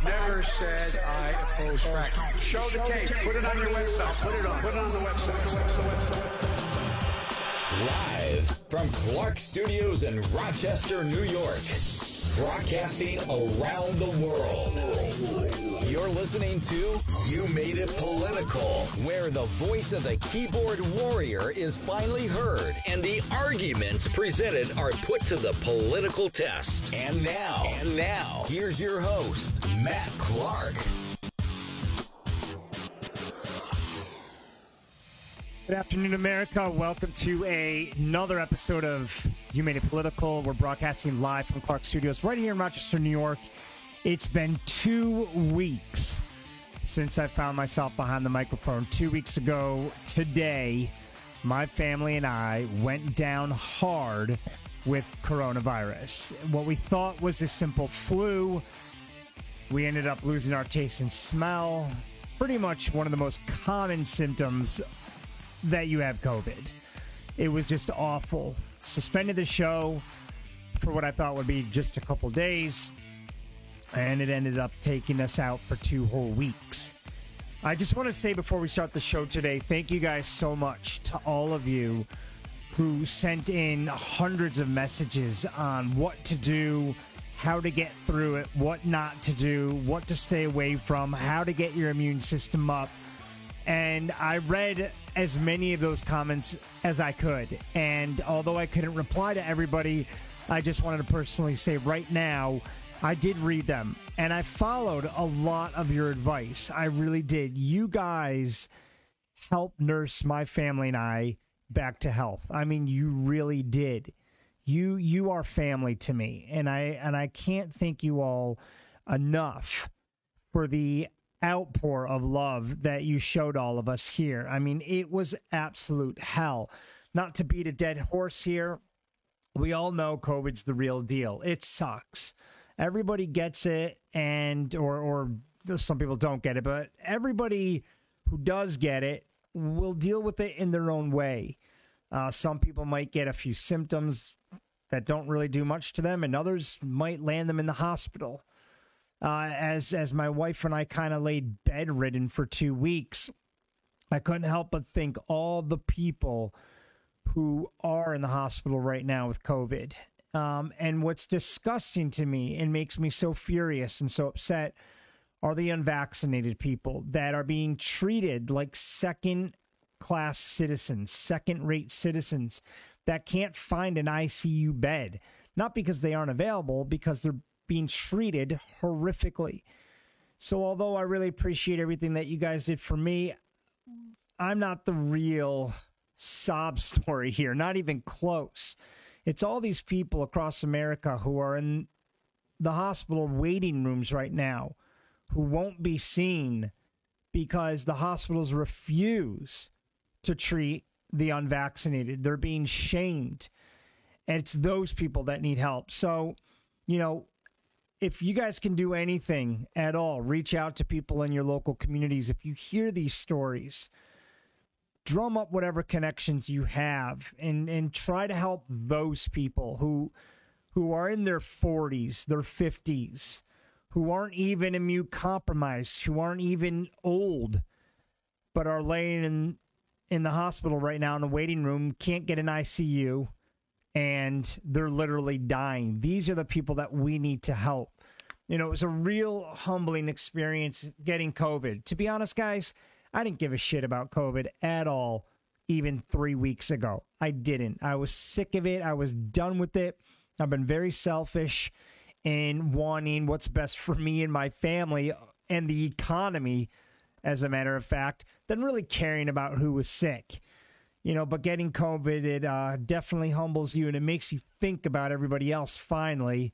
never said I oppose fracking. Show the tape. Put it on your website. Put it on the website. Live from Clark Studios in Rochester, New York. Broadcasting around the world. You're listening to You Made It Political, where the voice of the keyboard warrior is finally heard and the arguments presented are put to the political test. And now, here's your host, Matt Clark. Good afternoon, America. Welcome to another episode of You Made It Political. We're broadcasting live from Clark Studios right here in Rochester, New York. It's been 2 weeks since I found myself behind the microphone. 2 weeks ago today, my family and I went down hard with coronavirus. What we thought was a simple flu, we ended up losing our taste and smell. Pretty much one of the most common symptoms that you have COVID. It was just awful. Suspended the show for what I thought would be just a couple days, and it ended up taking us out for 2 whole weeks. I just want to say before we start the show today, thank you guys so much to all of you who sent in hundreds of messages on what to do, how to get through it, what not to do, what to stay away from, how to get your immune system up. And I read as many of those comments as I could. And although I couldn't reply to everybody, I just wanted to personally say right now, I did read them. And I followed a lot of your advice. I really did. You guys helped nurse my family and I back to health. I mean, you really did. You are family to me. And I can't thank you all enough for the outpour of love that you showed all of us here. I mean, it was absolute hell. Not to beat a dead horse here, we all know COVID's the real deal. It sucks. Everybody gets it, and or some people don't get it, but everybody who does get it will deal with it in their own way. Some people might get a few symptoms that don't really do much to them, and others might land them in the hospital. As my wife and I kind of laid bedridden for 2 weeks, I couldn't help but think all the people who are in the hospital right now with COVID. And what's disgusting to me and makes me so furious and so upset are the unvaccinated people that are being treated like second-class citizens, second-rate citizens that can't find an ICU bed. Not because they aren't available, because they're being treated horrifically. So although I really appreciate everything that you guys did for me, I'm not the real sob story here, not even close. It's all these people across America who are in the hospital waiting rooms right now who won't be seen because the hospitals refuse to treat the unvaccinated. They're being shamed. And it's those people that need help. So, you know, if you guys can do anything at all, reach out to people in your local communities. If you hear these stories, drum up whatever connections you have and try to help those people who are in their 40s, their 50s, who aren't even immune compromised, who aren't even old, but are laying in the hospital right now in the waiting room, can't get an ICU, and they're literally dying. These are the people that we need to help. You know, it was a real humbling experience getting COVID. To be honest, guys, I didn't give a shit about COVID at all even 3 weeks ago. I didn't. I was sick of it. I was done with it. I've been very selfish in wanting what's best for me and my family and the economy, as a matter of fact, than really caring about who was sick. You know, but getting COVID, it definitely humbles you and it makes you think about everybody else finally.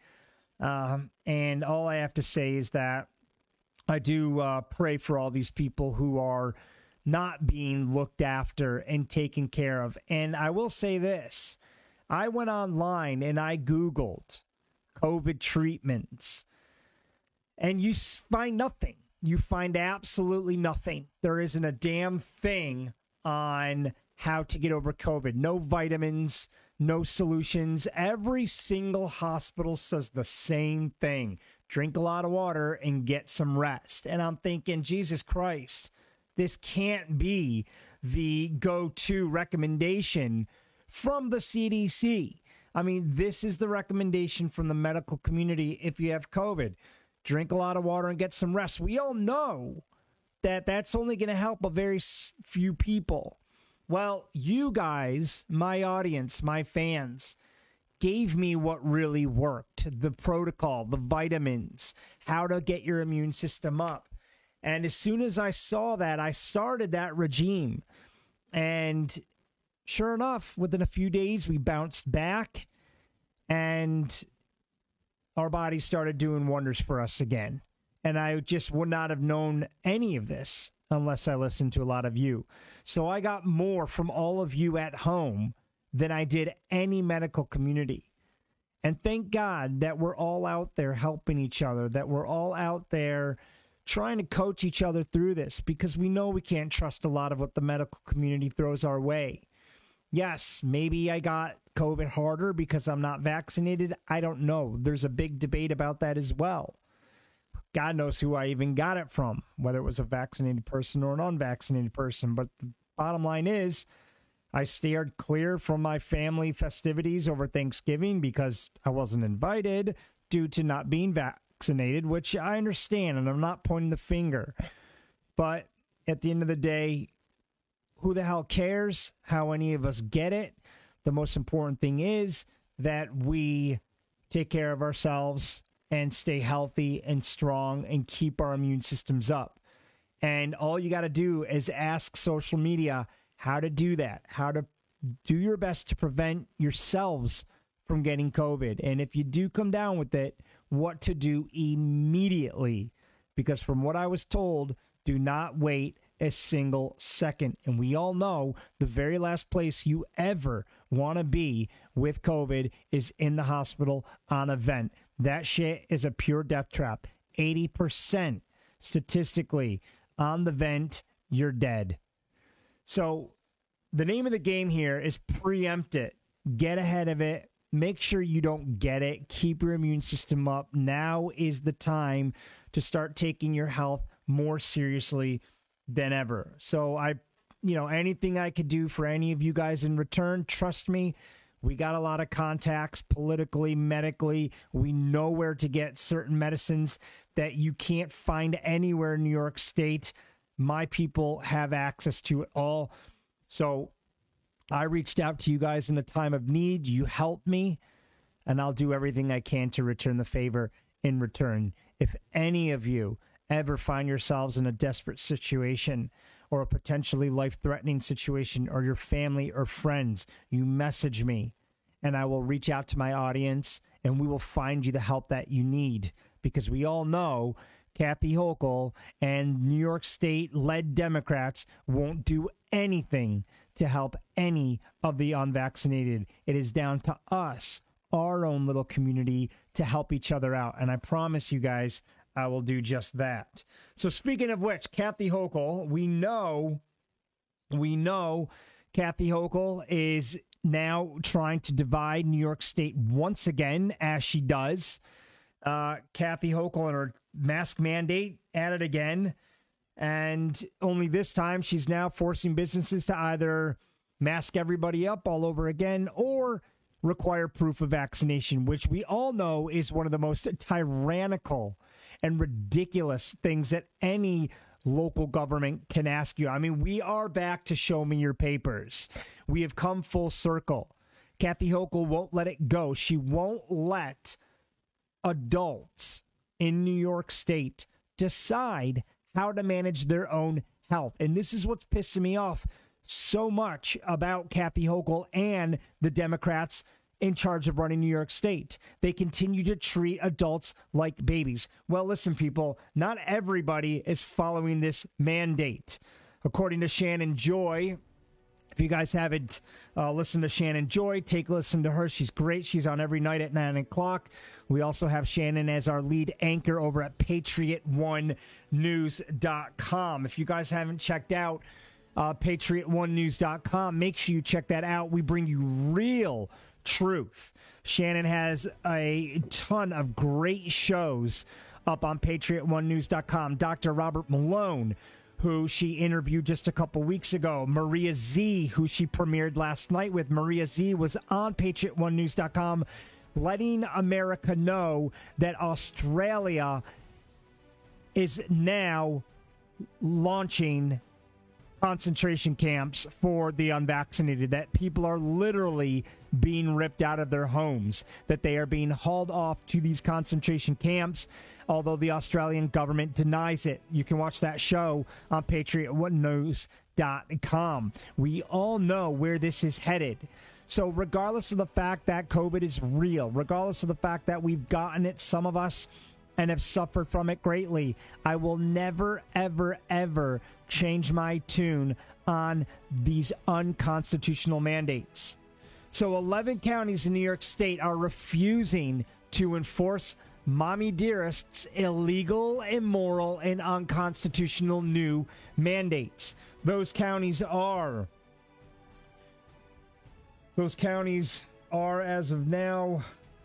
And all I have to say is that I do pray for all these people who are not being looked after and taken care of. And I will say this. I went online and I Googled COVID treatments and you find nothing. You find absolutely nothing. There isn't a damn thing on how to get over COVID. No vitamins, no solutions. Every single hospital says the same thing. drink a lot of water, and get some rest. And I'm thinking, Jesus Christ, this can't be the go-to recommendation from the CDC. I mean, this is the recommendation from the medical community if you have COVID. Drink a lot of water and get some rest. We all know that that's only going to help a very few people. Well, you guys, my audience, my fans, gave me what really worked. The protocol, the vitamins, how to get your immune system up. And as soon as I saw that, I started that regime. And sure enough, within a few days, we bounced back and our bodies started doing wonders for us again. And I just would not have known any of this unless I listened to a lot of you. So I got more from all of you at home than I did any medical community. And thank God that we're all out there helping each other, that we're all out there trying to coach each other through this, because we know we can't trust a lot of what the medical community throws our way. Yes, maybe I got COVID harder because I'm not vaccinated. I don't know. There's a big debate about that as well. God knows who I even got it from, whether it was a vaccinated person or an unvaccinated person. But the bottom line is, I steered clear from my family festivities over Thanksgiving because I wasn't invited due to not being vaccinated, which I understand, and I'm not pointing the finger. But at the end of the day, who the hell cares how any of us get it? The most important thing is that we take care of ourselves and stay healthy and strong and keep our immune systems up. And all you got to do is ask social media how to do that, how to do your best to prevent yourselves from getting COVID. And if you do come down with it, what to do immediately. Because from what I was told, do not wait a single second. And we all know the very last place you ever want to be with COVID is in the hospital on a vent. That shit is a pure death trap. 80% statistically on the vent, you're dead. So the name of the game here is preempt it. Get ahead of it. Make sure you don't get it. Keep your immune system up. Now is the time to start taking your health more seriously than ever. So anything I could do for any of you guys in return, trust me, we got a lot of contacts politically, medically. We know where to get certain medicines that you can't find anywhere in New York State. My people have access to it all. So I reached out to you guys in a time of need. You helped me, and I'll do everything I can to return the favor in return. If any of you ever find yourselves in a desperate situation or a potentially life-threatening situation, or your family or friends, you message me and I will reach out to my audience and we will find you the help that you need, because we all know Kathy Hochul and New York State-led Democrats won't do anything to help any of the unvaccinated. It is down to us, our own little community, to help each other out. And I promise you guys, I will do just that. So speaking of which, Kathy Hochul, we know Kathy Hochul is now trying to divide New York State once again, as she does. Kathy Hochul and her mask mandate at it again. And only this time she's now forcing businesses to either mask everybody up all over again or require proof of vaccination, which we all know is one of the most tyrannical and ridiculous things that any local government can ask you. I mean, we are back to show me your papers. We have come full circle. Kathy Hochul won't let it go. She won't let adults in New York State decide how to manage their own health. And this is what's pissing me off so much about Kathy Hochul and the Democrats in charge of running New York State. They continue to treat adults like babies. Well, listen, people, not everybody is following this mandate. According to Shannon Joy, if you guys haven't listened to Shannon Joy, take a listen to her. She's great. She's on every night at 9 o'clock. We also have Shannon as our lead anchor over at PatriotOneNews.com. If you guys haven't checked out PatriotOneNews.com, make sure you check that out. We bring you real truth. Shannon has a ton of great shows up on PatriotOneNews.com. Dr. Robert Malone, who she interviewed just a couple weeks ago. Maria Z, who she premiered last night with. Maria Z was on PatriotOneNews.com letting America know that Australia is now launching concentration camps for the unvaccinated, that people are literally being ripped out of their homes, that they are being hauled off to these concentration camps, although the Australian government denies it. You can watch that show on PatriotOneNews.com. We all know where this is headed. So regardless of the fact that COVID is real, regardless of the fact that we've gotten it, some of us, and have suffered from it greatly, I will never, ever, ever change my tune on these unconstitutional mandates. So 11 counties in New York State are refusing to enforce Mommy Dearest's illegal, immoral, and unconstitutional new mandates. Those counties are, as of now,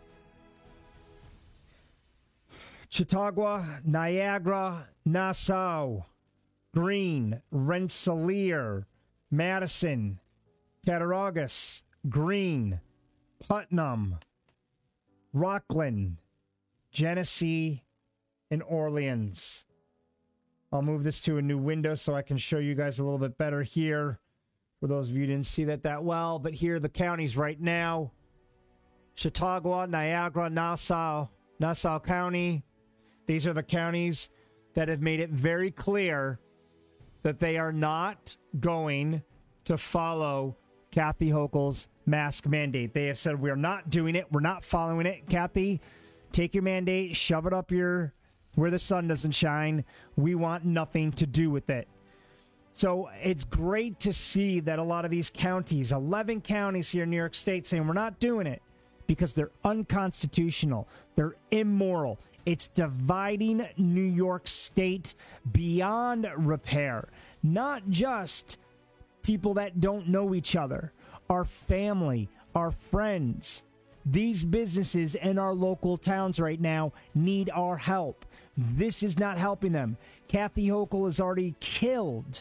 Chautauqua, Niagara, Nassau, Greene, Rensselaer, Madison, Cattaraugus, Greene, Putnam, Rockland, Genesee, and Orleans. I'll move this to a new window so I can show you guys a little bit better here. For those of you who didn't see that well, but here are the counties right now. Chautauqua, Niagara, Nassau County. These are the counties that have made it very clear that they are not going to follow Kathy Hochul's mask mandate. They have said, we're not doing it. We're not following it. Kathy, take your mandate, shove it up where the sun doesn't shine. We want nothing to do with it. So it's great to see that a lot of these counties, 11 counties here in New York State, saying we're not doing it because they're unconstitutional. They're immoral. It's dividing New York State beyond repair. Not just people that don't know each other, our family, our friends. These businesses in our local towns right now need our help. This is not helping them. Kathy Hochul has already killed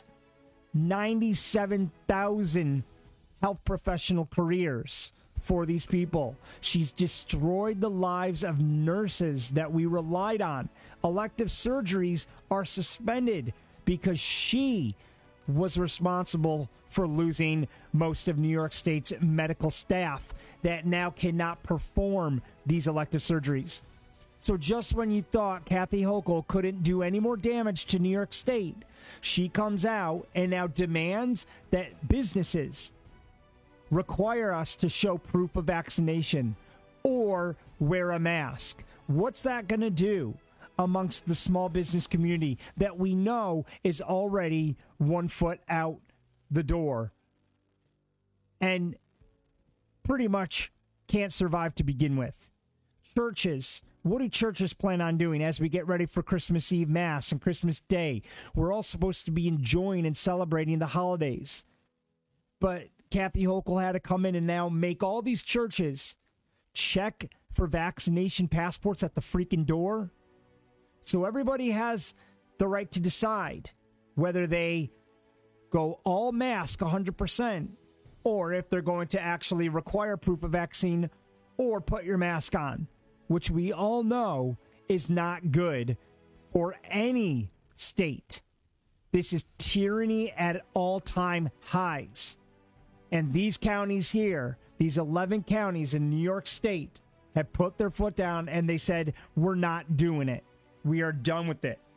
97,000 health professional careers for these people. She's destroyed the lives of nurses that we relied on. Elective surgeries are suspended because she was responsible for losing most of New York State's medical staff that now cannot perform these elective surgeries. So just when you thought Kathy Hochul couldn't do any more damage to New York State, she comes out and now demands that businesses require us to show proof of vaccination or wear a mask. What's that going to do amongst the small business community that we know is already 1 foot out the door and pretty much can't survive to begin with? Churches. What do churches plan on doing as we get ready for Christmas Eve Mass and Christmas Day? We're all supposed to be enjoying and celebrating the holidays. But Kathy Hochul had to come in and now make all these churches check for vaccination passports at the freaking door. So everybody has the right to decide whether they go all mask 100% or if they're going to actually require proof of vaccine or put your mask on, which we all know is not good for any state. This is tyranny at all-time highs. And these counties here, these 11 counties in New York State, have put their foot down and they said, we're not doing it. We are done with it.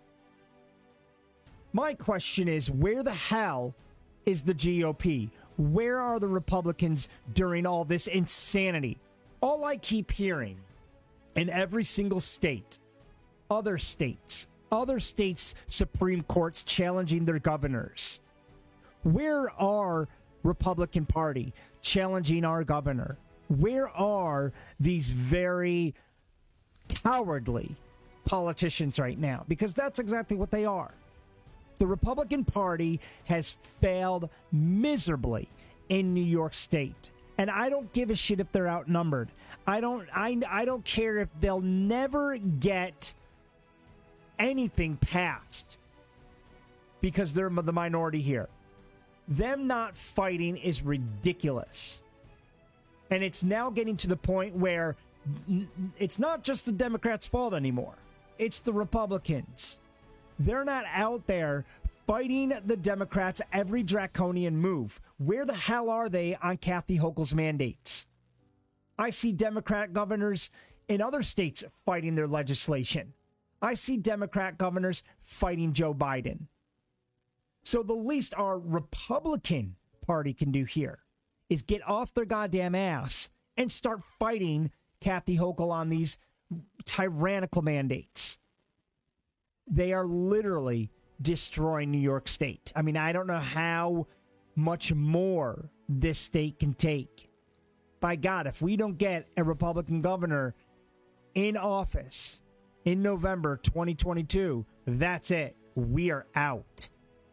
My question is, where the hell is the GOP? Where are the Republicans during all this insanity? All I keep hearing in every single state, other states Supreme Courts challenging their governors. Where are Republican Party challenging our governor? Where are these very cowardly politicians right now? Because that's exactly what they are. The Republican Party has failed miserably in New York State. And I don't give a shit if they're outnumbered. I don't care if they'll never get anything passed because they're the minority here. Them not fighting is ridiculous. And it's now getting to the point where it's not just the Democrats' fault anymore. It's the Republicans. They're not out there fighting the Democrats' every draconian move. Where the hell are they on Kathy Hochul's mandates? I see Democrat governors in other states fighting their legislation. I see Democrat governors fighting Joe Biden. So the least our Republican Party can do here is get off their goddamn ass and start fighting Kathy Hochul on these tyrannical mandates. They are literally destroying New York State. I mean, I don't know how much more this state can take. By God, if we don't get a Republican governor in office in November 2022, that's it. We are out.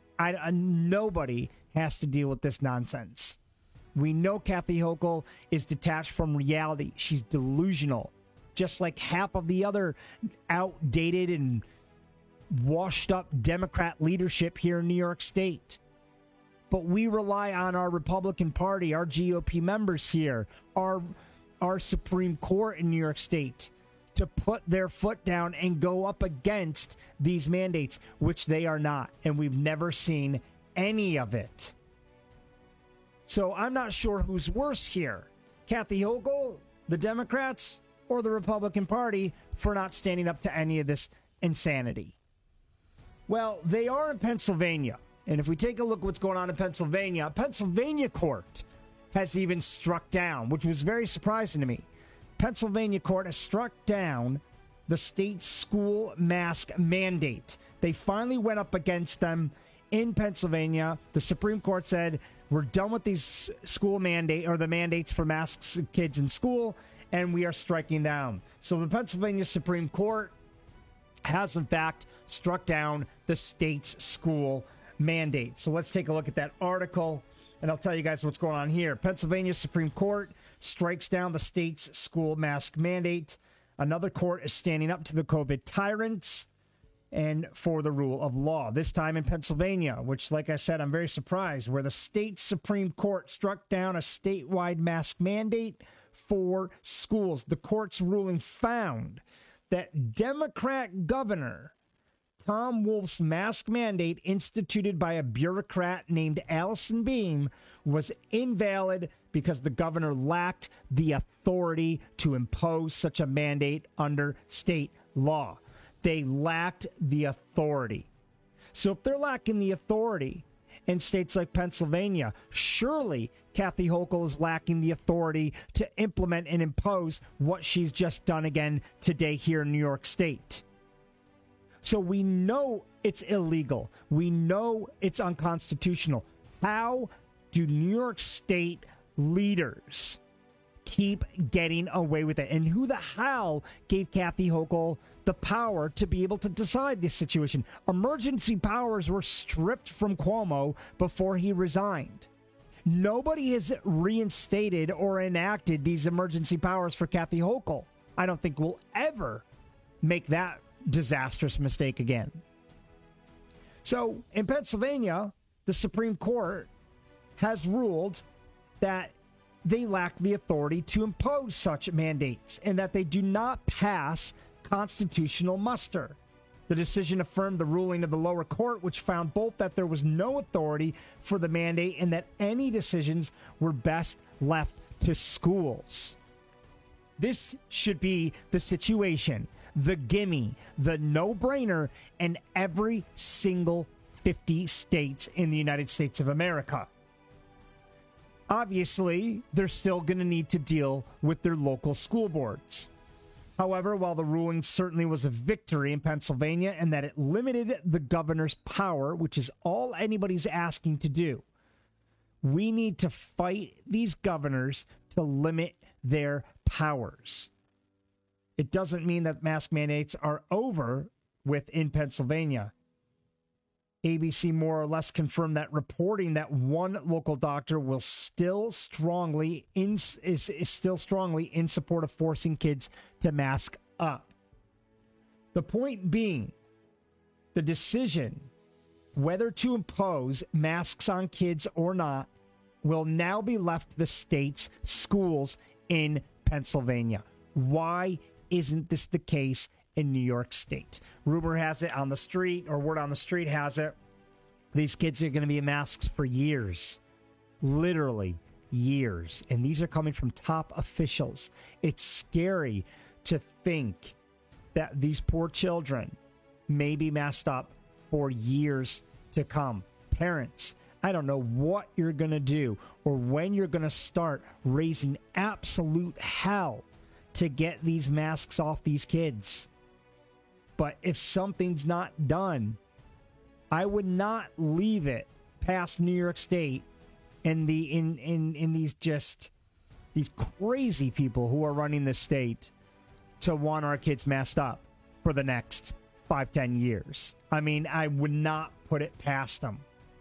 Nobody has to deal with this nonsense. We know Kathy Hochul is detached from reality. She's delusional, just like half of the other outdated and washed up Democrat leadership here in New York State. But we rely on our Republican Party, our GOP members here, our Supreme Court in New York State to put their foot down and go up against these mandates, which they are not. And we've never seen any of it. So I'm not sure who's worse here, Kathy Hochul, the Democrats, or the Republican Party for not standing up to any of this insanity. Well, they are in Pennsylvania. And if we take a look at what's going on in Pennsylvania, Pennsylvania court has even struck down, which was very surprising to me. Pennsylvania court has struck down the state school mask mandate. They finally went up against them in Pennsylvania. The Supreme Court said, we're done with these school mandate or the mandates for masks of kids in school, and we are striking down. So the Pennsylvania Supreme Court has, in fact, struck down the state's school mandate. So let's take a look at that article, and I'll tell you guys what's going on here. Pennsylvania Supreme Court strikes down the state's school mask mandate. Another court is standing up to the COVID tyrants and for the rule of law. This time in Pennsylvania, which, like I said, I'm very surprised, where the state Supreme Court struck down a statewide mask mandate for schools. The court's ruling found that Democrat Governor Tom Wolf's mask mandate, instituted by a bureaucrat named Allison Beam, was invalid because the governor lacked the authority to impose such a mandate under state law. They lacked the authority. So if they're lacking the authority in states like Pennsylvania, surely Kathy Hochul is lacking the authority to implement and impose what she's just done again today here in New York State. So we know it's illegal. We know it's unconstitutional. How do New York State leaders keep getting away with it? And who the hell gave Kathy Hochul the power to be able to decide this situation? Emergency powers were stripped from Cuomo before he resigned. Nobody has reinstated or enacted these emergency powers for Kathy Hochul. I don't think we'll ever make that disastrous mistake again. So in Pennsylvania, the Supreme Court has ruled that they lack the authority to impose such mandates and that they do not pass constitutional muster. The decision affirmed the ruling of the lower court, which found both that there was no authority for the mandate and that any decisions were best left to schools. This should be the situation, the gimme, the no-brainer in every single 50 states in the United States of America. Obviously, they're still going to need to deal with their local school boards. However, while the ruling certainly was a victory in Pennsylvania and that it limited the governor's power, which is all anybody's asking to do, we need to fight these governors to limit their powers. It doesn't mean that mask mandates are over with in Pennsylvania. ABC more or less confirmed that reporting that one local doctor will is still strongly in support of forcing kids to mask up. The point being, the decision whether to impose masks on kids or not will now be left to the state's schools in Pennsylvania. Why isn't this the case in New York State? Rumor has it on the street, or word on the street has it, these kids are going to be in masks for years. Literally years. And these are coming from top officials. It's scary to think that these poor children may be masked up for years to come. Parents, I don't know what you're going to do or when you're going to start raising absolute hell to get these masks off these kids. But if something's not done, I would not leave it past New York State and these crazy people who are running the state to want our kids masked up for the next 5-10 years. I mean, I would not put it past them.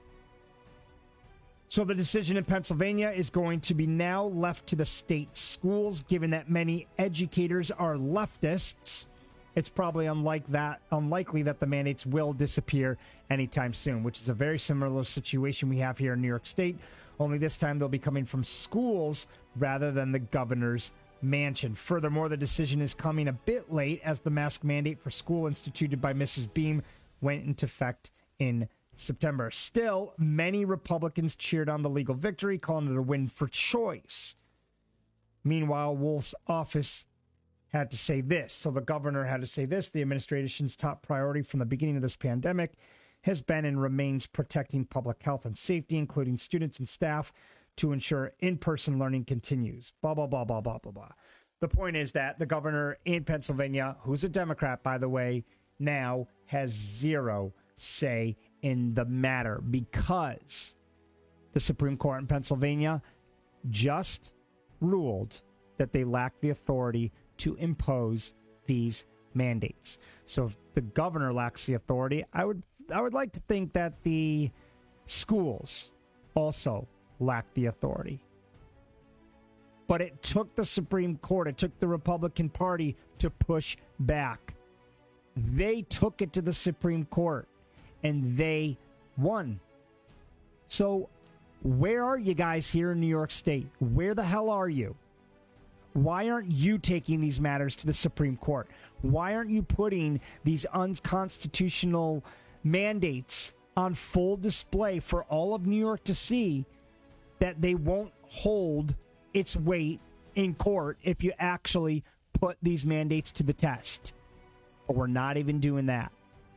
So the decision in Pennsylvania is going to be now left to the state schools, given that many educators are leftists. It's probably unlikely that the mandates will disappear anytime soon, which is a very similar situation we have here in New York State, only this time they'll be coming from schools rather than the governor's mansion. Furthermore, the decision is coming a bit late as the mask mandate for school instituted by Mrs. Beam went into effect in September. Still, many Republicans cheered on the legal victory, calling it a win for choice. Meanwhile, Wolf's office had to say this. So the governor had to say this. The administration's top priority from the beginning of this pandemic has been and remains protecting public health and safety, including students and staff, to ensure in-person learning continues. Blah, blah, blah, blah, blah, blah, blah. The point is that the governor in Pennsylvania, who's a Democrat, by the way, now has zero say in the matter because the Supreme Court in Pennsylvania just ruled that they lack the authority to impose these mandates. So if the governor lacks the authority, I would like to think that the schools also lack the authority. But it took the Supreme Court, it took the Republican Party to push back. They took it to the Supreme Court and they won. So where are you guys here in New York State? Where the hell are you? Why aren't you taking these matters to the Supreme Court? Why aren't you putting these unconstitutional mandates on full display for all of New York to see that they won't hold its weight in court if you actually put these mandates to the test? But we're not even doing that.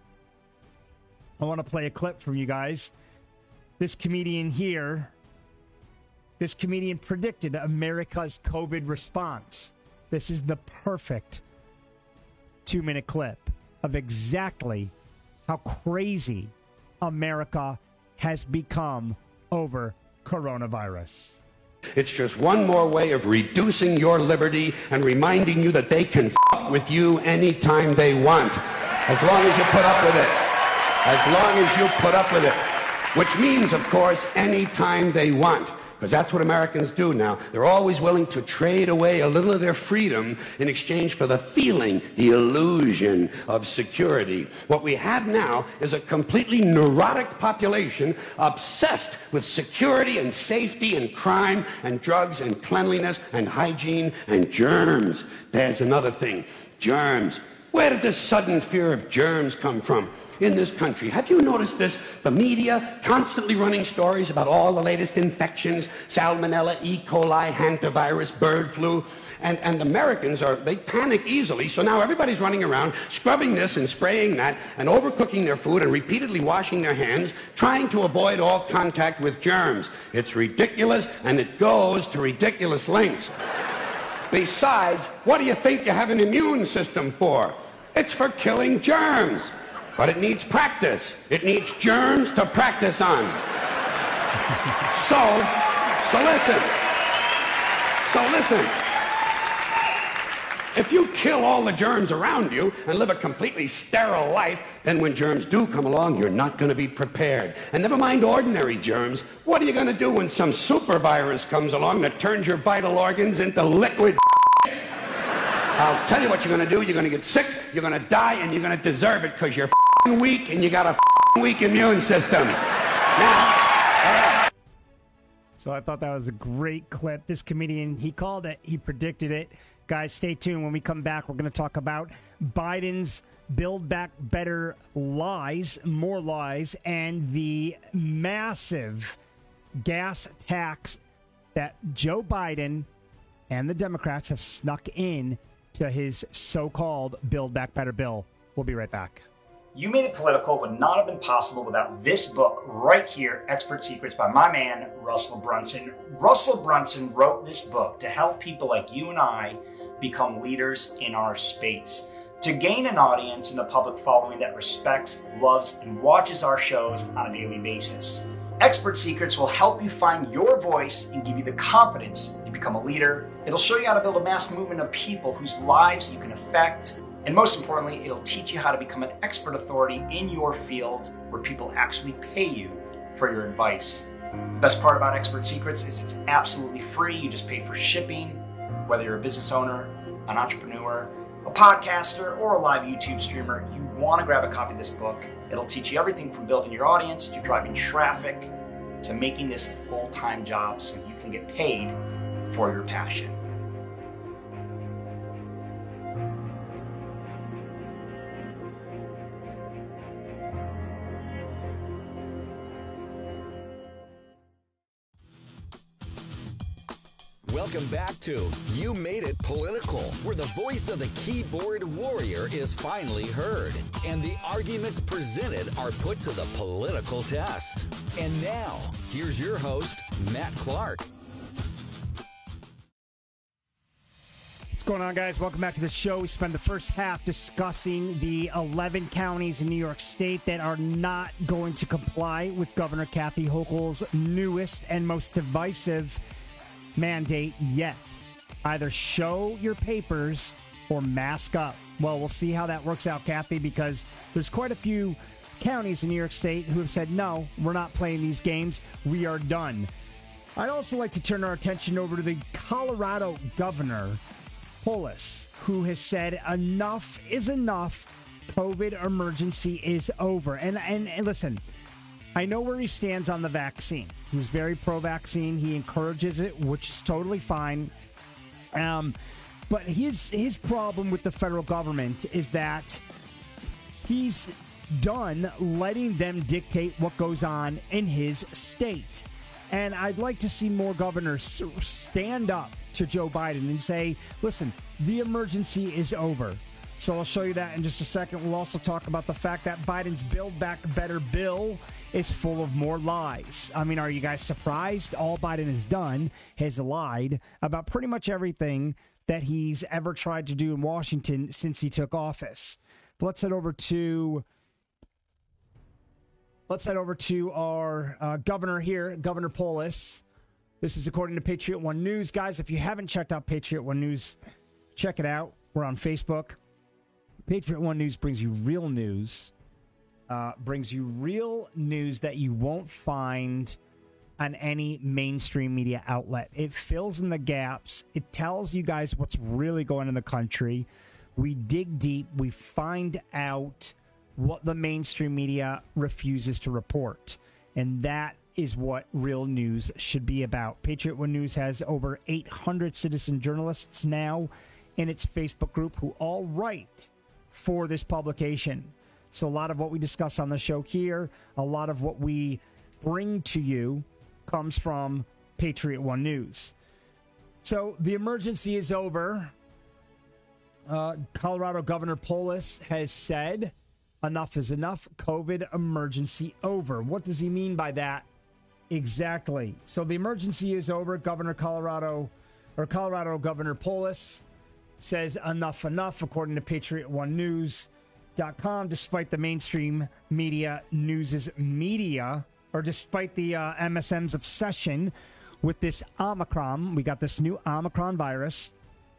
I want to play a clip from you guys. This comedian predicted America's COVID response. This is the perfect 2-minute clip of exactly how crazy America has become over coronavirus. It's just one more way of reducing your liberty and reminding you that they can f*** with you anytime they want, as long as you put up with it. As long as you put up with it. Which means, of course, anytime they want. Because that's what Americans do now. They're always willing to trade away a little of their freedom in exchange for the feeling, the illusion of security. What we have now is a completely neurotic population obsessed with security and safety and crime and drugs and cleanliness and hygiene and germs. There's another thing. Germs. Where did this sudden fear of germs come from? In this country. Have you noticed this? The media constantly running stories about all the latest infections, salmonella, E. coli, hantavirus, bird flu, and Americans they panic easily, so now everybody's running around scrubbing this and spraying that and overcooking their food and repeatedly washing their hands, trying to avoid all contact with germs. It's ridiculous, and it goes to ridiculous lengths. Besides, what do you think you have an immune system for? It's for killing germs. But it needs practice. It needs germs to practice on. So listen. If you kill all the germs around you and live a completely sterile life, then when germs do come along, you're not going to be prepared. And never mind ordinary germs, what are you going to do when some super virus comes along that turns your vital organs into liquid? I'll tell you what you're going to do. You're going to get sick, you're going to die, and you're going to deserve it because you're weak and you got a weak immune system. Now, So I thought that was a great clip. This comedian, he called it, he predicted it. Guys, stay tuned. When we come back, we're going to talk about Biden's Build Back Better lies, more lies, and the massive gas tax that Joe Biden and the Democrats have snuck in to his so-called Build Back Better bill. We'll be right back. You Made It Political would not have been possible without this book right here, Expert Secrets by my man, Russell Brunson. Russell Brunson wrote this book to help people like you and I become leaders in our space, to gain an audience and a public following that respects, loves, and watches our shows on a daily basis. Expert Secrets will help you find your voice and give you the confidence to become a leader. It'll show you how to build a mass movement of people whose lives you can affect. And most importantly, it'll teach you how to become an expert authority in your field where people actually pay you for your advice. The best part about Expert Secrets is it's absolutely free. You just pay for shipping. Whether you're a business owner, an entrepreneur, a podcaster, or a live YouTube streamer, you want to grab a copy of this book. It'll teach you everything from building your audience to driving traffic to making this a full-time job so you can get paid for your passion. Welcome back to You Made It Political, where the voice of the keyboard warrior is finally heard, and the arguments presented are put to the political test. And now, here's your host, Matt Clark. What's going on, guys? Welcome back to the show. We spent the first half discussing the 11 counties in New York State that are not going to comply with Governor Kathy Hochul's newest and most divisive mandate yet. Either show your papers or mask up. Well, we'll see how that works out, Kathy, because there's quite a few counties in New York State who have said, no, we're not playing these games. We are done. I'd also like to turn our attention over to the Colorado governor, Polis, who has said enough is enough. COVID emergency is over. And listen, I know where he stands on the vaccine. He's very pro-vaccine. He encourages it, which is totally fine. But his problem with the federal government is that he's done letting them dictate what goes on in his state. And I'd like to see more governors stand up to Joe Biden and say, listen, the emergency is over. So I'll show you that in just a second. We'll also talk about the fact that Biden's Build Back Better bill is full of more lies. I mean, are you guys surprised? All Biden has done has lied about pretty much everything that he's ever tried to do in Washington since he took office. But let's head over to our governor here, Governor Polis. This is according to Patriot One News. Guys, if you haven't checked out Patriot One News, check it out. We're on Facebook. Patriot One News brings you real news. That you won't find on any mainstream media outlet. It fills in the gaps. It tells you guys what's really going on in the country. We dig deep. We find out what the mainstream media refuses to report. And that is what real news should be about. Patriot One News has over 800 citizen journalists now in its Facebook group who all write for this publication. So a lot of what we discuss on the show here, a lot of what we bring to you comes from Patriot One News. So the emergency is over. Colorado Governor Polis has said enough is enough. COVID emergency over. What does he mean by that exactly? So the emergency is over. Colorado Governor Polis says enough, according to Patriot One News.com, despite the mainstream media news's media, or despite the MSM's obsession with this Omicron. We got this new Omicron virus.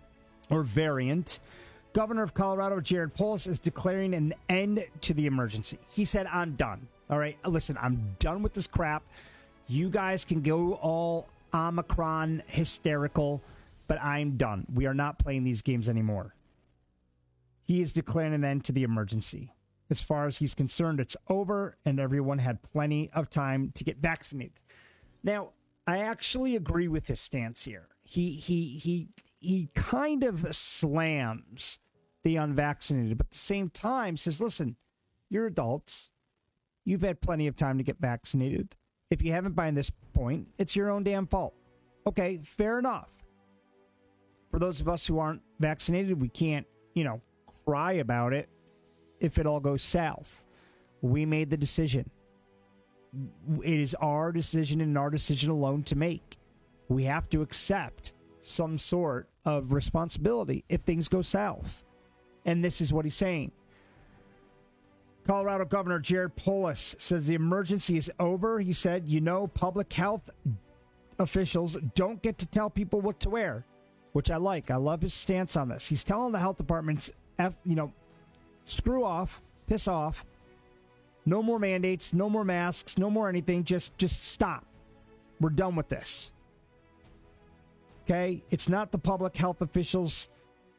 or variant. Governor of Colorado, Jared Polis, is declaring an end to the emergency. He said, I'm done. All right, listen, I'm done with this crap. You guys can go all Omicron hysterical, but I'm done. We are not playing these games anymore. He is declaring an end to the emergency. As far as he's concerned, it's over, and everyone had plenty of time to get vaccinated. Now, I actually agree with his stance here. He kind of slams the unvaccinated, but at the same time says, listen, you're adults. You've had plenty of time to get vaccinated. If you haven't by this point, it's your own damn fault. Okay, fair enough. For those of us who aren't vaccinated, we can't, cry about it if it all goes south. We made the decision. It is our decision and our decision alone to make. We have to accept some sort of responsibility if things go south. And this is what he's saying. Colorado Governor Jared Polis says the emergency is over. He said, public health officials don't get to tell people what to wear, which I like. I love his stance on this. He's telling the health departments, screw off, piss off. No more mandates, no more masks, no more anything. Just stop. We're done with this. Okay? It's not the public health officials'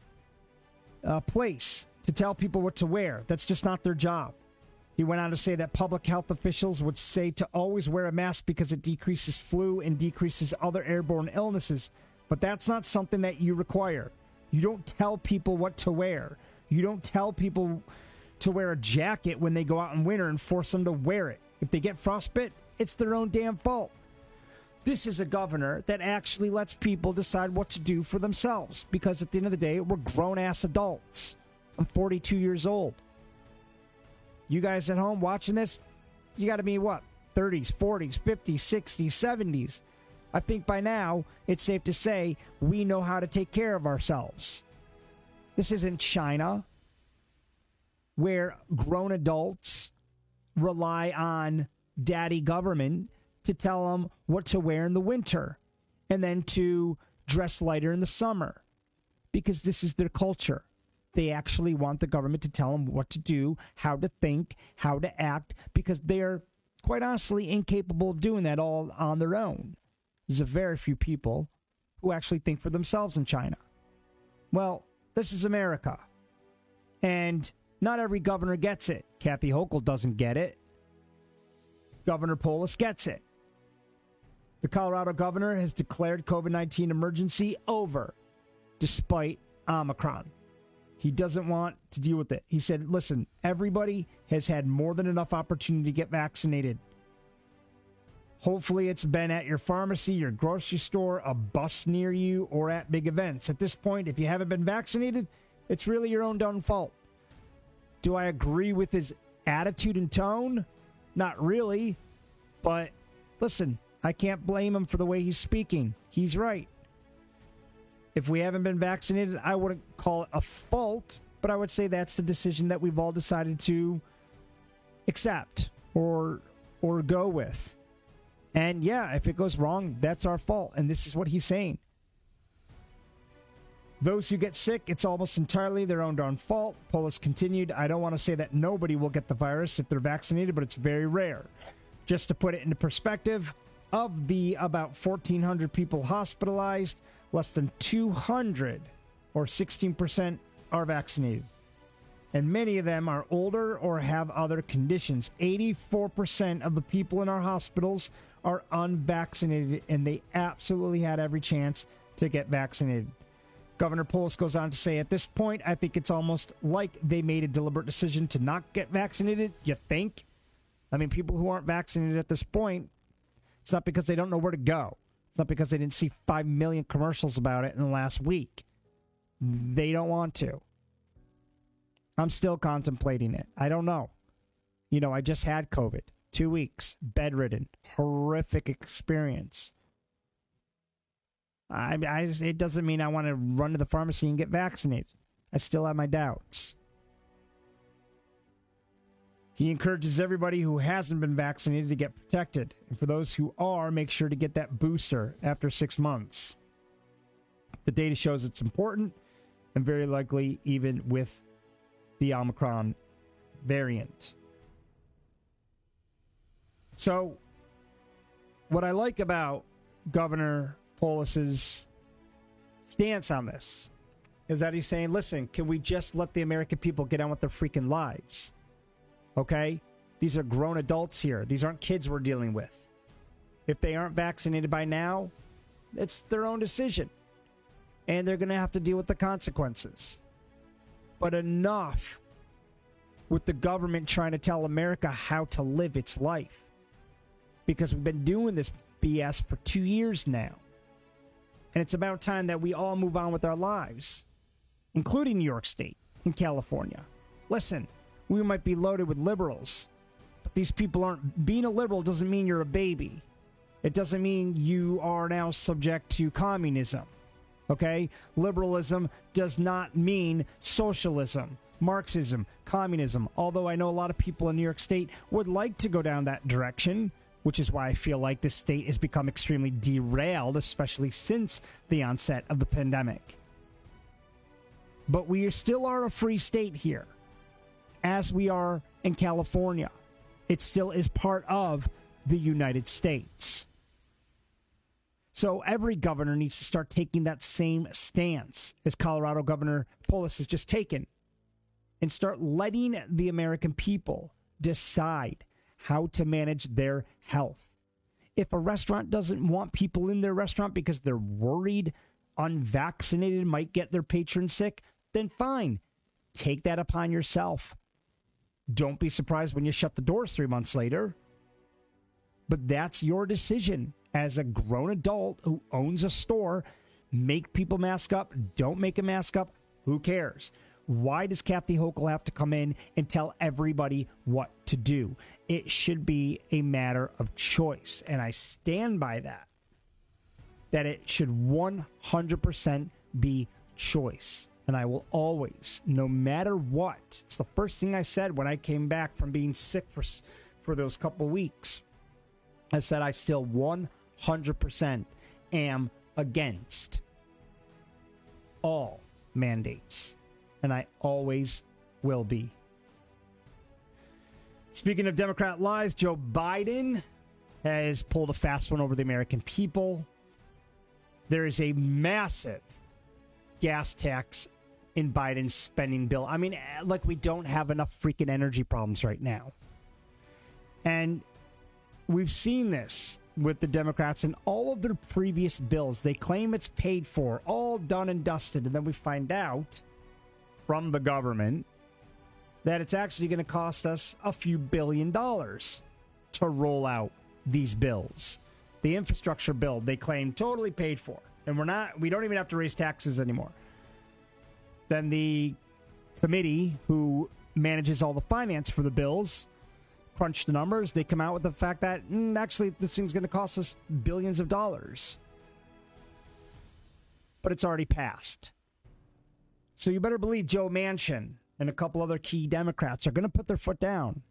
place to tell people what to wear. That's just not their job. He went on to say that public health officials would say to always wear a mask because it decreases flu and decreases other airborne illnesses. But that's not something that you require. You don't tell people what to wear. You don't tell people to wear a jacket when they go out in winter and force them to wear it. If they get frostbite, it's their own damn fault. This is a governor that actually lets people decide what to do for themselves, because at the end of the day, we're grown-ass adults. I'm 42 years old. You guys at home watching this, you got to be what? 30s, 40s, 50s, 60s, 70s. I think by now, it's safe to say we know how to take care of ourselves. This isn't China, where grown adults rely on daddy government to tell them what to wear in the winter and then to dress lighter in the summer, because this is their culture. They actually want the government to tell them what to do, how to think, how to act, because they're quite honestly incapable of doing that all on their own. There's a very few people who actually think for themselves in China. Well, this is America. And not every governor gets it. Kathy Hochul doesn't get it. Governor Polis gets it. The Colorado governor has declared COVID-19 emergency over, despite Omicron. He doesn't want to deal with it. He said, listen, everybody has had more than enough opportunity to get vaccinated. Hopefully it's been at your pharmacy, your grocery store, a bus near you, or at big events. At this point, if you haven't been vaccinated, it's really your own darn fault. Do I agree with his attitude and tone? Not really. But listen, I can't blame him for the way he's speaking. He's right. If we haven't been vaccinated, I wouldn't call it a fault, but I would say that's the decision that we've all decided to accept or go with. And yeah, if it goes wrong, that's our fault. And this is what he's saying. Those who get sick, it's almost entirely their own darn fault. Polis continued, I don't want to say that nobody will get the virus if they're vaccinated, but it's very rare. Just to put it into perspective, of the about 1,400 people hospitalized, less than 200, or 16%, are vaccinated. And many of them are older or have other conditions. 84% of the people in our hospitals are unvaccinated, and they absolutely had every chance to get vaccinated. Governor Polis goes on to say, at this point, I think it's almost like they made a deliberate decision to not get vaccinated. You think? I mean, people who aren't vaccinated at this point, it's not because they don't know where to go. It's not because they didn't see 5 million commercials about it in the last week. They don't want to. I'm still contemplating it. I don't know. I just had COVID. 2 weeks. Bedridden. Horrific experience. It doesn't mean I want to run to the pharmacy and get vaccinated. I still have my doubts. He encourages everybody who hasn't been vaccinated to get protected. And for those who are, make sure to get that booster after 6 months. The data shows it's important. and very likely even with the Omicron variant. So, what I like about Governor Polis's stance on this is that he's saying, listen, can we just let the American people get on with their freaking lives? Okay? These are grown adults here. These aren't kids we're dealing with. If they aren't vaccinated by now, it's their own decision. And they're going to have to deal with the consequences. But enough with the government trying to tell America how to live its life. Because we've been doing this BS for 2 years now. And it's about time that we all move on with our lives, including New York State and California. Listen, we might be loaded with liberals, but these people aren't. Being a liberal doesn't mean you're a baby. It doesn't mean you are now subject to communism. Okay? Liberalism does not mean socialism, Marxism, communism. Although I know a lot of people in New York State would like to go down that direction, which is why I feel like this state has become extremely derailed, especially since the onset of the pandemic. But we still are a free state here, as we are in California. It still is part of the United States. So every governor needs to start taking that same stance as Colorado Governor Polis has just taken, and start letting the American people decide how to manage their health. If a restaurant doesn't want people in their restaurant because they're worried unvaccinated might get their patrons sick, then fine. Take that upon yourself. Don't be surprised when you shut the doors 3 months later. But that's your decision as a grown adult who owns a store. Make people mask up. Don't make a mask up. Who cares? Why does Kathy Hochul have to come in and tell everybody what to do? It should be a matter of choice. And I stand by that. That it should 100% be choice. And I will always, no matter what, it's the first thing I said when I came back from being sick for those couple weeks. I said I still 100% am against all mandates. And I always will be. Speaking of Democrat lies, Joe Biden has pulled a fast one over the American people. There is a massive gas tax in Biden's spending bill. I mean, like we don't have enough freaking energy problems right now. And we've seen this with the Democrats in all of their previous bills. They claim it's paid for, all done and dusted. And then we find out from the government that it's actually going to cost us a few $1 billion to roll out these bills. The infrastructure bill, they claim totally paid for. And we don't even have to raise taxes anymore. Then the committee who manages all the finance for the bills crunch the numbers. They come out with the fact that actually this thing's going to cost us billions of dollars. But it's already passed. So you better believe Joe Manchin and a couple other key Democrats are going to put their foot down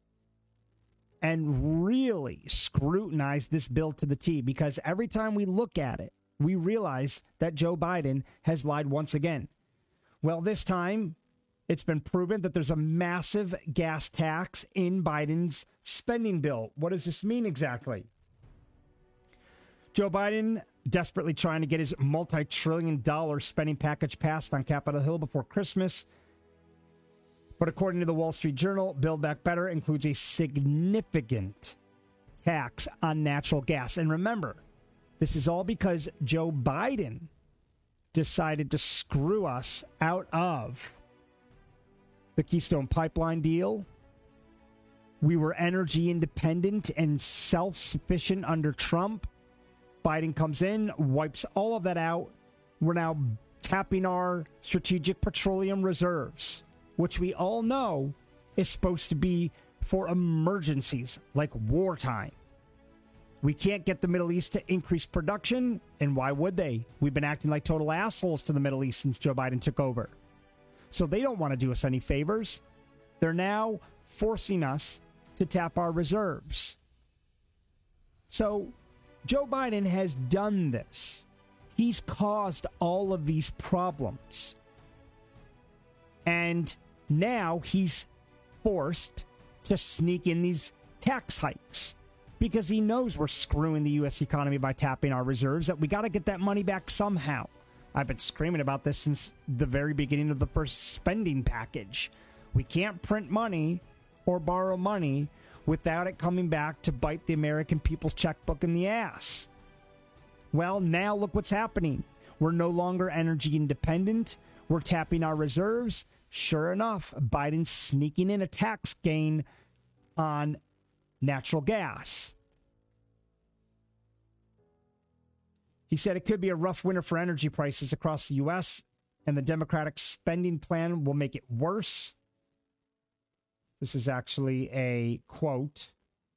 and really scrutinize this bill to the T, because every time we look at it, we realize that Joe Biden has lied once again. Well, this time it's been proven that there's a massive gas tax in Biden's spending bill. What does this mean exactly? Joe Biden desperately trying to get his multi-trillion-dollar spending package passed on Capitol Hill before Christmas. But according to the Wall Street Journal, Build Back Better includes a significant tax on natural gas. And remember, this is all because Joe Biden decided to screw us out of the Keystone Pipeline deal. We were energy independent and self-sufficient under Trump. Biden comes in, wipes all of that out. We're now tapping our strategic petroleum reserves, which we all know is supposed to be for emergencies like wartime. We can't get the Middle East to increase production, and why would they? We've been acting like total assholes to the Middle East since Joe Biden took over. So they don't want to do us any favors. They're now forcing us to tap our reserves. So Joe Biden has done this. He's caused all of these problems. And now he's forced to sneak in these tax hikes because he knows we're screwing the U.S. economy by tapping our reserves, that we got to get that money back somehow. I've been screaming about this since the very beginning of the first spending package. We can't print money or borrow money without it coming back to bite the American people's checkbook in the ass. Well, now look what's happening. We're no longer energy independent. We're tapping our reserves. Sure enough, Biden's sneaking in a tax gain on natural gas. He said it could be a rough winter for energy prices across the U.S., and the Democratic spending plan will make it worse. This is actually a quote,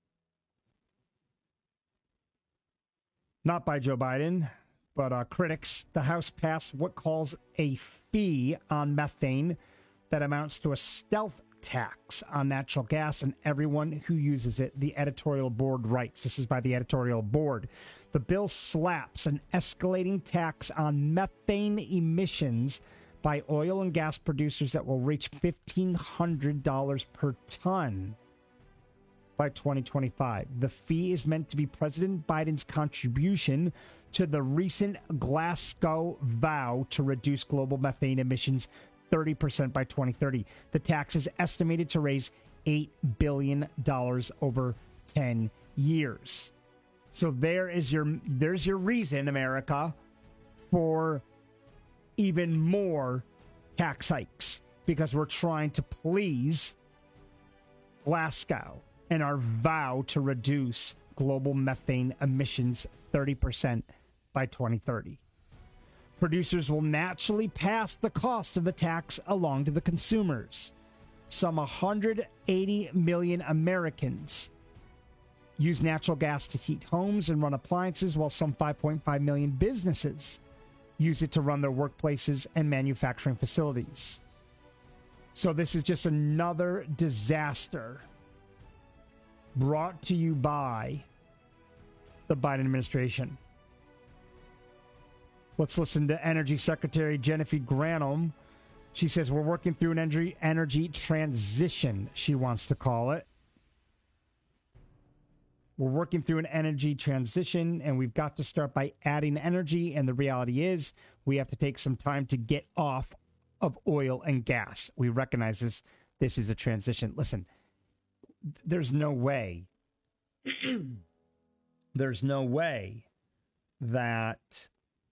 not by Joe Biden, but critics. The House passed what calls a fee on methane that amounts to a stealth tax on natural gas and everyone who uses it, the editorial board writes. This is by the editorial board. The bill slaps an escalating tax on methane emissions by oil and gas producers that will reach $1,500 per ton by 2025. The fee is meant to be President Biden's contribution to the recent Glasgow vow to reduce global methane emissions 30% by 2030. The tax is estimated to raise $8 billion over 10 years. So there's your reason, America, for even more tax hikes, because we're trying to please Glasgow and our vow to reduce global methane emissions 30% by 2030. Producers will naturally pass the cost of the tax along to the consumers. Some 180 million Americans use natural gas to heat homes and run appliances, while some 5.5 million businesses use it to run their workplaces and manufacturing facilities. So this is just another disaster brought to you by the Biden administration. Let's listen to Energy Secretary Jennifer Granholm. She says we're working through an energy transition, she wants to call it. We're working through an energy transition, and we've got to start by adding energy. And the reality is we have to take some time to get off of oil and gas. We recognize this is a transition. Listen, there's no way that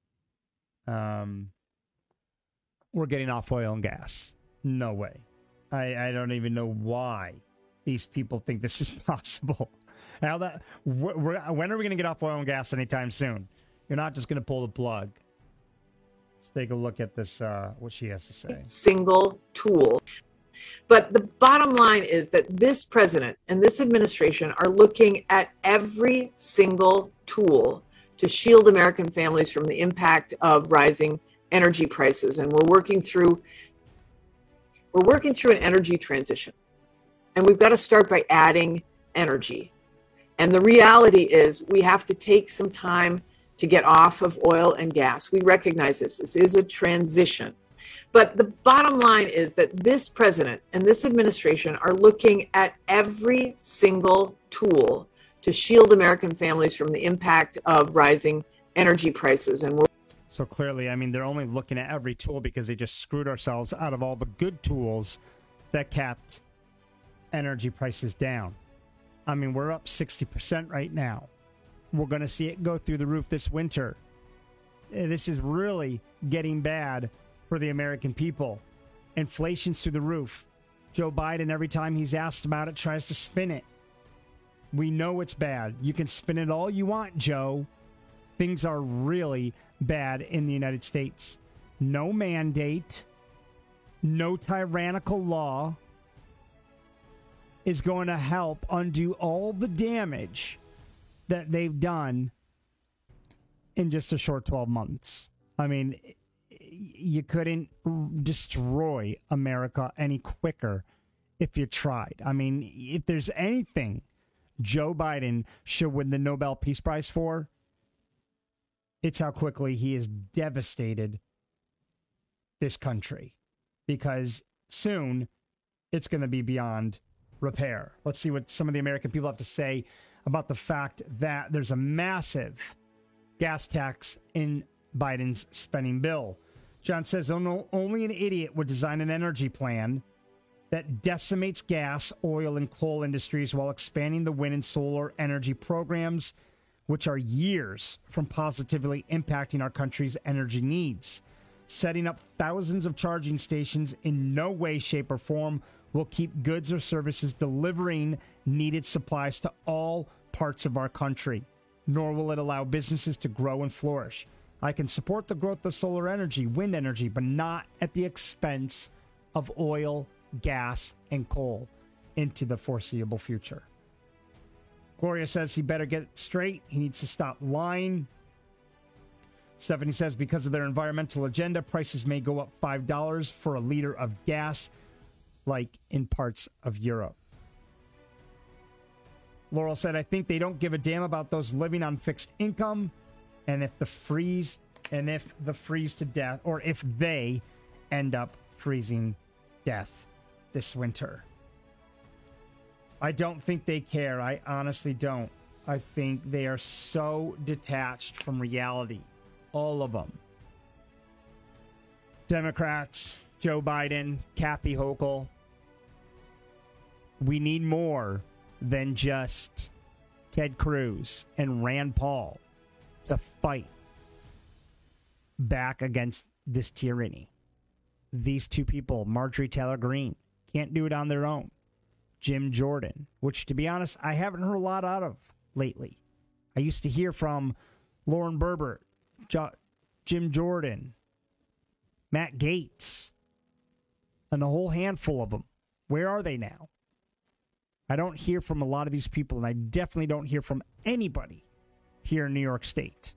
we're getting off oil and gas. No way. I don't even know why these people think this is possible. When are we going to get off oil and gas anytime soon? You're not just going to pull the plug. Let's take a look at this, what she has to say. Single tool. But the bottom line is that this president and this administration are looking at every single tool to shield American families from the impact of rising energy prices. And we're working through an energy transition. And we've got to start by adding energy. And the reality is we have to take some time to get off of oil and gas. We recognize this. This is a transition. But the bottom line is that this president and this administration are looking at every single tool to shield American families from the impact of rising energy prices. And so clearly, I mean, they're only looking at every tool because they just screwed ourselves out of all the good tools that kept energy prices down. I mean, we're up 60% right now. We're going to see it go through the roof this winter. This is really getting bad for the American people. Inflation's through the roof. Joe Biden, every time he's asked about it, tries to spin it. We know it's bad. You can spin it all you want, Joe. Things are really bad in the United States. No mandate, no tyrannical law is going to help undo all the damage that they've done in just a short 12 months. I mean, you couldn't destroy America any quicker if you tried. I mean, if there's anything Joe Biden should win the Nobel Peace Prize for, it's how quickly he has devastated this country. Because soon, it's going to be beyond repair. Let's see what some of the American people have to say about the fact that there's a massive gas tax in Biden's spending bill. John says only an idiot would design an energy plan that decimates gas, oil, and coal industries while expanding the wind and solar energy programs, which are years from positively impacting our country's energy needs. Setting up thousands of charging stations in no way, shape, or form will keep goods or services delivering needed supplies to all parts of our country, nor will it allow businesses to grow and flourish. I can support the growth of solar energy, wind energy, but not at the expense of oil, gas, and coal into the foreseeable future. Gloria says he better get it straight. He needs to stop lying. Stephanie says because of their environmental agenda, prices may go up $5 for a liter of gas, like in parts of Europe. Laurel said, I think they don't give a damn about those living on fixed income, and if the freeze to death, or if they end up freezing death this winter. I don't think they care. I honestly don't. I think they are so detached from reality. All of them. Democrats, Joe Biden, Kathy Hochul. We need more than just Ted Cruz and Rand Paul to fight back against this tyranny. These two people, Marjorie Taylor Greene, can't do it on their own. Jim Jordan, which, to be honest, I haven't heard a lot out of lately. I used to hear from Lauren Boebert, Jim Jordan, Matt Gaetz, and a whole handful of them. Where are they now? I don't hear from a lot of these people, and I definitely don't hear from anybody here in New York State.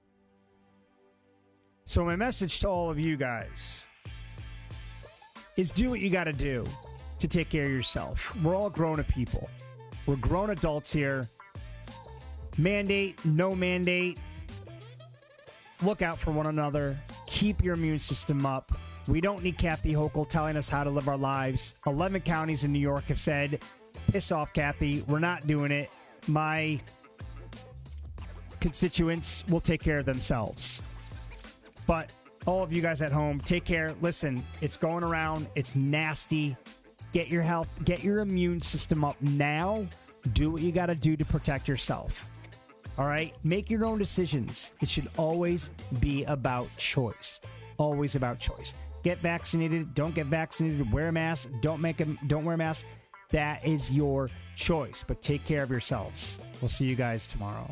So my message to all of you guys is do what you got to do to take care of yourself. We're all grown-up people. We're grown adults here. Mandate, no mandate. Look out for one another. Keep your immune system up. We don't need Kathy Hochul telling us how to live our lives. 11 counties in New York have said, piss off, Kathy. We're not doing it. My constituents will take care of themselves. But all of you guys at home, take care. Listen, it's going around. It's nasty. Get your health, get your immune system up now. Do what you got to do to protect yourself. All right? Make your own decisions. It should always be about choice. Always about choice. Get vaccinated. Don't get vaccinated. Wear a mask. Don't wear a mask. That is your choice. But take care of yourselves. We'll see you guys tomorrow.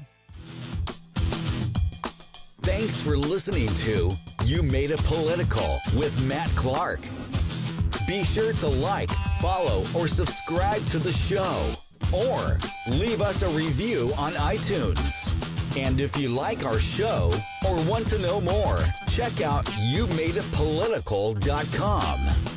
Thanks for listening to You Made It Political with Matt Clark. Be sure to like, follow, or subscribe to the show, or leave us a review on iTunes. And if you like our show or want to know more, check out YouMadeItPolitical.com.